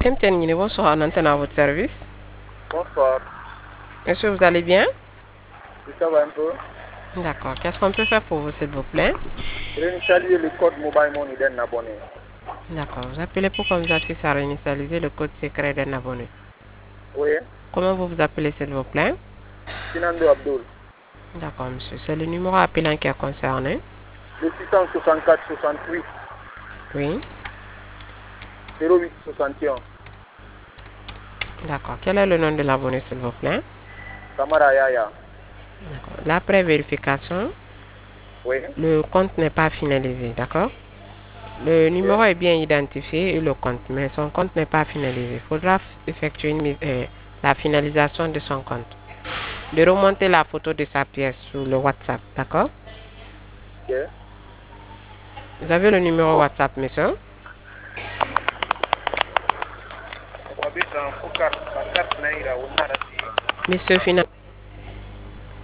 MTN Guinée, bonsoir, on antenne à votre service. Bonsoir. Est-ce que vous allez bien? Oui, ça va un peu. D'accord. Qu'est-ce qu'on peut faire pour vous, s'il vous plaît? Réinitialiser le code mobile money d'un abonné. D'accord. Vous appelez pour qu'on vous assiste à réinitialiser le code secret d'un abonné. Oui. Comment vous vous appelez, s'il vous plaît? Sinando Abdul. D'accord, monsieur. C'est le numéro appelant qui est concerné. Le 664 68 Oui. 08 61. D'accord. Quel est le nom de l'abonné, s'il vous plaît? Kamara Yaya. D'accord. L'après vérification, Oui. le compte n'est pas finalisé. D'accord? Le Ok. numéro est bien identifié et le compte, mais son compte n'est pas finalisé. Il faudra effectuer la finalisation de son compte. De remonter la photo de sa pièce sur le WhatsApp, d'accord? Ok. Vous avez le numéro WhatsApp, monsieur? Monsieur,